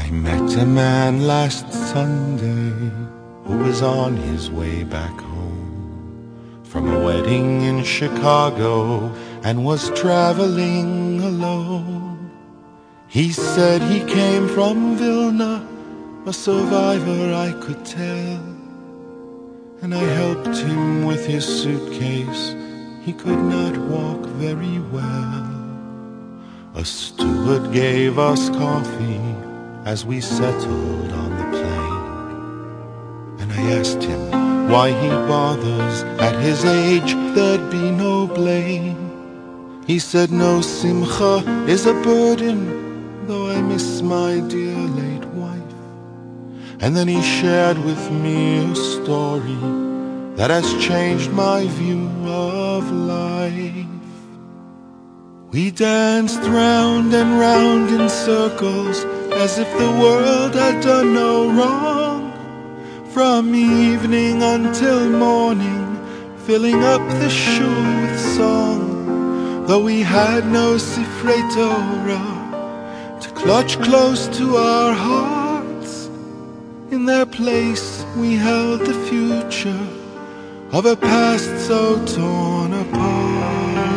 I met a man last Sunday who was on his way back home from a wedding in Chicago and was traveling alone. He said he came from Vilna, a survivor I could tell, and I helped him with his suitcase. He could not walk very well. A steward gave us coffee as we settled on the plane, and I asked him why he bothers. At his age there'd be no blame. He said no simcha is a burden, though I miss my dear late wife. And then he shared with me a story that has changed my view of life. We danced round and round in circles as if the world had done no wrong. From evening until morning, filling up the shul with song. Though we had no Sifrei Torah to clutch close to our hearts, in their place we held the future of a past so torn apart.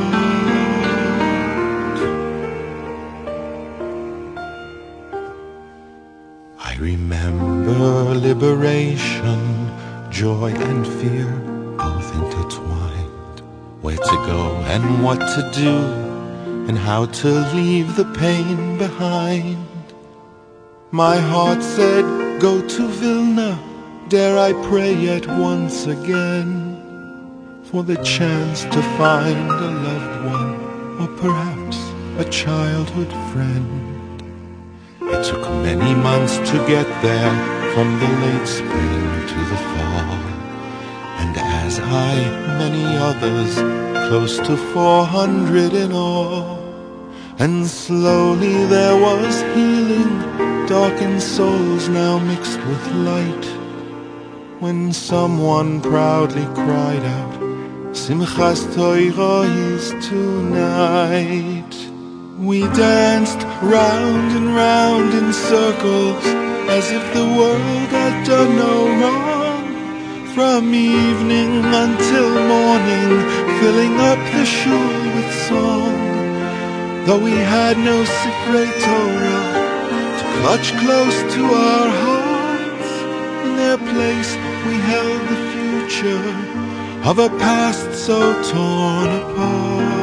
I remember liberation, joy and fear, both intertwined. Where to go and what to do, and how to leave the pain behind. My heart said, go to Vilna, dare I pray yet once again, for the chance to find a loved one, or perhaps a childhood friend. It took many months to get there, from the late spring to the fall, and as I, many others, close to 400 in all. And slowly there was healing, darkened souls now mixed with light, when someone proudly cried out, Simchas Torah is tonight. We danced round and round in circles, as if the world had done no wrong. From evening until morning, filling up the shul with song. Though we had no Sifrei Torah to clutch close to our hearts, in their place we held the future of a past so torn apart.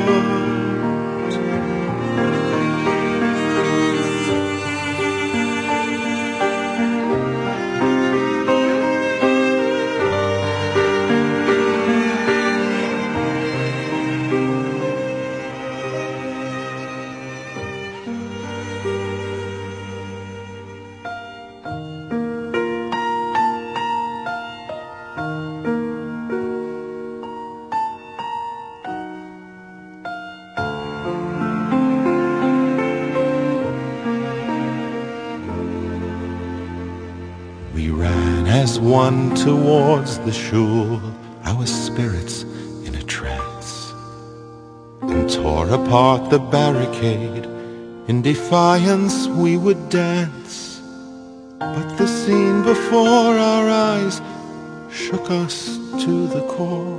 We ran as one towards the shul, our spirits in a trance, and tore apart the barricade. In defiance we would dance, but the scene before our eyes shook us to the core.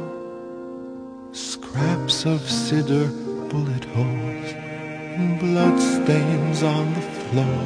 Scraps of siddur, bullet holes, and blood stains on the floor.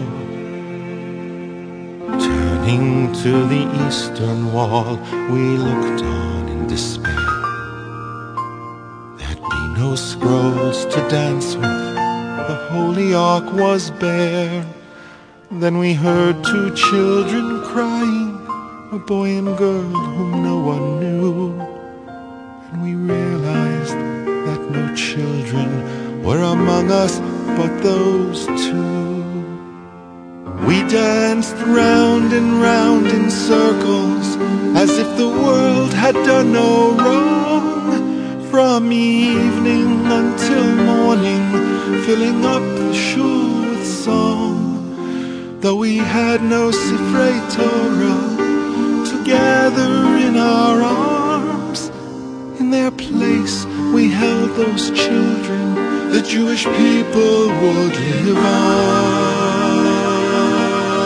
Turning to the eastern wall, we looked on in despair. There'd be no scrolls to dance with, the holy ark was bare. Then we heard two children crying, a boy and girl whom no one knew. And we realized that no children were among us but those two. We danced round and round in circles, as if the world had done no wrong. From evening until morning, filling up the shul with song. Though we had no Sifrei Torah to gather in our arms, in their place we held those children the Jewish people would live on.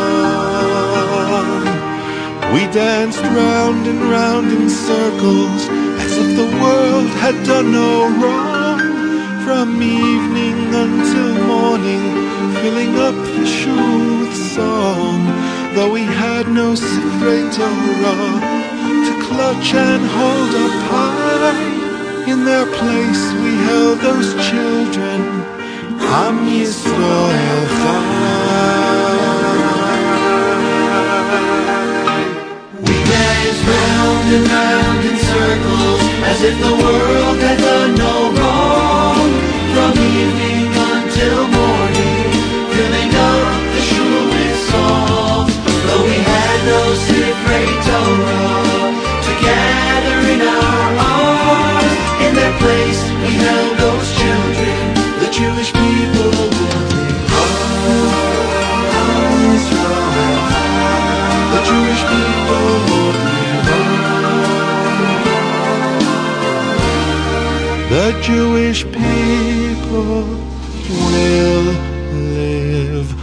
We danced round and round in circles, as if the world had done no wrong. From evening until morning, filling up the shul with song. Though we had no Sifrei Torah to clutch and hold up high, in their place we held those children, Am Yisrael Chai. We danced round and round in circles, as if the world had done no wrong. From evening until morning, filling up the shul with song. Though we had no Sifrei Torah to gather in our arms, in their place we held those children, the Jewish people wanting Am Yisrael. The Jewish people wanting the Jewish people will live